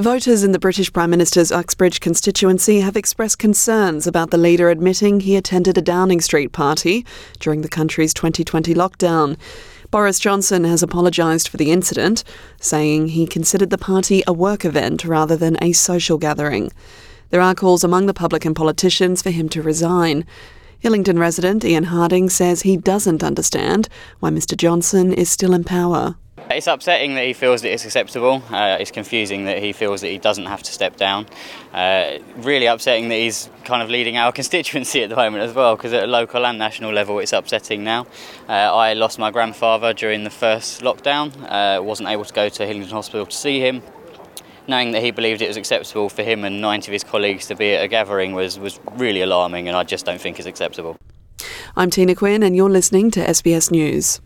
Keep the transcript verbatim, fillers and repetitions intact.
Voters in the British Prime Minister's Uxbridge constituency have expressed concerns about the leader admitting he attended a Downing Street party during the country's twenty twenty lockdown. Boris Johnson has apologised for the incident, saying he considered the party a work event rather than a social gathering. There are calls among the public and politicians for him to resign. Hillingdon resident Ian Harding says he doesn't understand why Mr Johnson is still in power. It's upsetting that he feels that it's acceptable. Uh, it's confusing that he feels that he doesn't have to step down. Uh, really upsetting that he's kind of leading our constituency at the moment as well, because at a local and national level it's upsetting now. Uh, I lost my grandfather during the first lockdown. Uh, wasn't able to go to Hillingdon Hospital to see him. Knowing that he believed it was acceptable for him and ninety of his colleagues to be at a gathering was, was really alarming, and I just don't think it's acceptable. I'm Tina Quinn and you're listening to S B S News.